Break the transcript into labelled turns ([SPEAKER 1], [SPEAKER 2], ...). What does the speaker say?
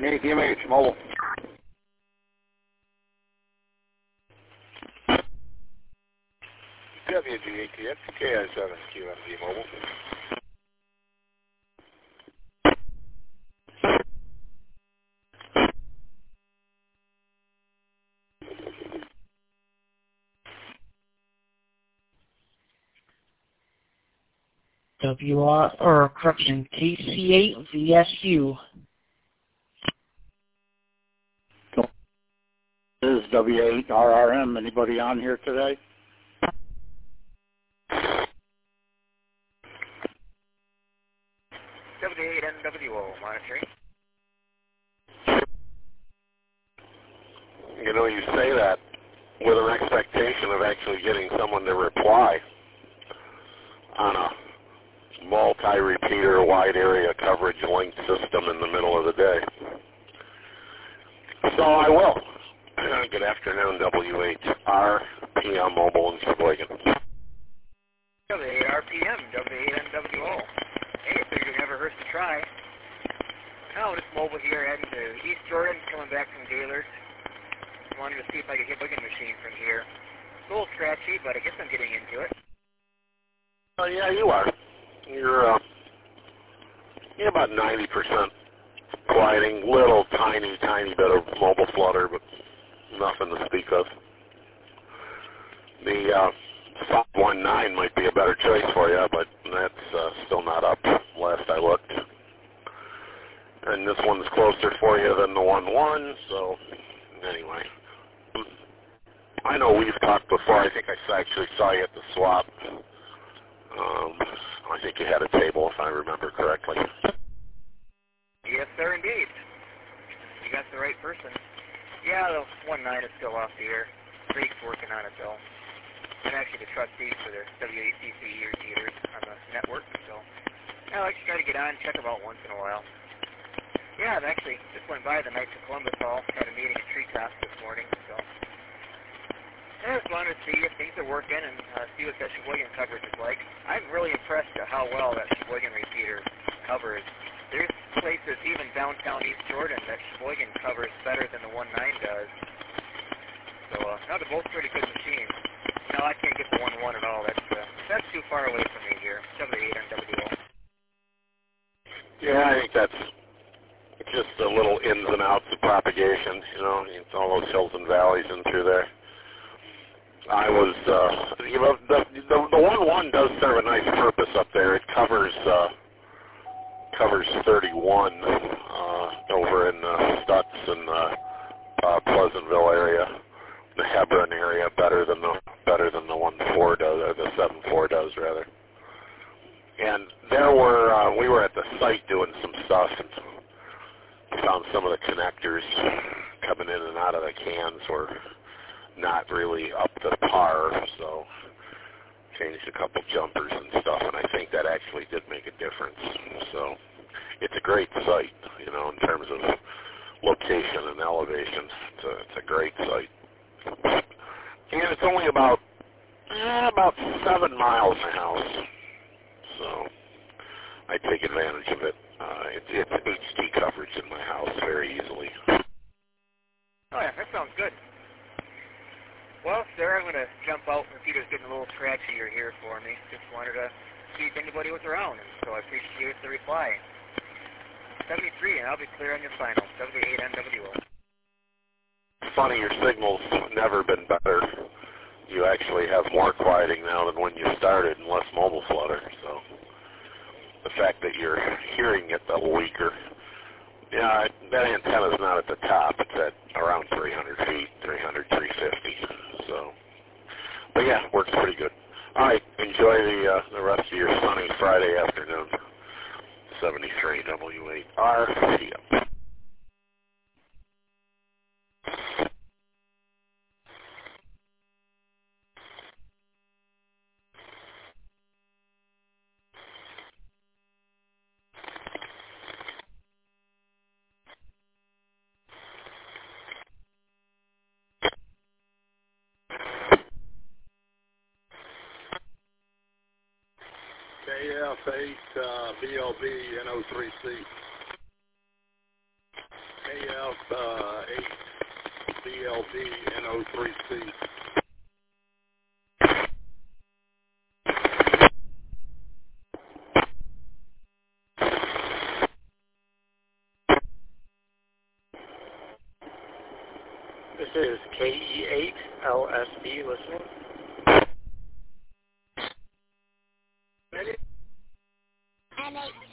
[SPEAKER 1] 78 DMH mobile.
[SPEAKER 2] WG8TX, KI7QMD mobile.
[SPEAKER 3] KC8 VSU.
[SPEAKER 1] This is W8RRM. Anybody on here today?
[SPEAKER 4] W8NWO monitoring.
[SPEAKER 2] You know, you say that with an expectation of actually getting someone to reply on a multi-repeater wide area coverage link system in the middle of the day. So I will. Good afternoon, W8R PM Mobile in Sheboygan.
[SPEAKER 4] W8RPM, W8NWO. Hey, I figured it never hurts to try. Oh, this mobile here heading to East Jordan, coming back from Gaylord. Wanted to see if I could hit Wigan machine from here. It's a little scratchy, but I guess I'm getting into it.
[SPEAKER 2] Oh, yeah, you are. You're about 90% quieting, little tiny bit of mobile flutter, but nothing to speak of. The 519 might be a better choice for you, but that's still not up last I looked. And this one's closer for you than the 11, so anyway. I know we've talked before. I think I actually saw you at the swap. I think you had a table, if I remember correctly.
[SPEAKER 4] Yes, sir, indeed. You got the right person. Yeah, the 19 is still off the air. Craig's working on it, though. I'm actually the trustee for the W8CC repeaters on the network, so I like to try to get on and check them out once in a while. Yeah, I've actually just went by the Knights of Columbus Hall, had a meeting at Treetops this morning, so I just wanted to see if things are working and see what that Sheboygan coverage is like. I'm really impressed at how well that Sheboygan repeater covers. There's places, even downtown East Jordan, that Sheboygan covers better than the 19 does. So, now they're both pretty good machines. No, I can't get the 11 at all. That's too far away from me here. W8NWO.
[SPEAKER 2] Yeah, I think that's just the little ins and outs of propagation, you know, it's all those hills and valleys in through there. I was, you know, the 11 does serve a nice purpose up there. It covers 31 over in Stutz and Pleasantville area, the Hebron area, better than the 1.4 does, or the 7.4 does rather. And there were we were at the site doing some stuff and found some of the connectors coming in and out of the cans were not really up to par, so changed a couple jumpers and stuff, and I think that actually did make a difference. So it's a great site, you know, in terms of location and elevation. It's a great site. And it's only about 7 miles from my house, so I take advantage of it. It's HD coverage in my house very easily.
[SPEAKER 4] Oh yeah, that sounds good. Well, sir, I'm going to jump out. The Peter's getting a little scratchier here for me. Just wanted to see if anybody was around, and so I appreciate the reply. 73, and I'll be clear on your final. W8NWO.
[SPEAKER 2] Funny, your signal's never been better. You actually have more quieting now than when you started and less mobile flutter, so the fact that you're hearing it a little weaker. Yeah, that antenna's not at the top. It's at around 300 feet, 300, 350. So, but yeah, works pretty good. All right, enjoy the rest of your sunny Friday afternoon. 73 W8R. See ya.
[SPEAKER 5] KF8 BLB NO3C.
[SPEAKER 2] South 8 BLD NO3C.
[SPEAKER 5] This is KE8 LSB listening.
[SPEAKER 6] N8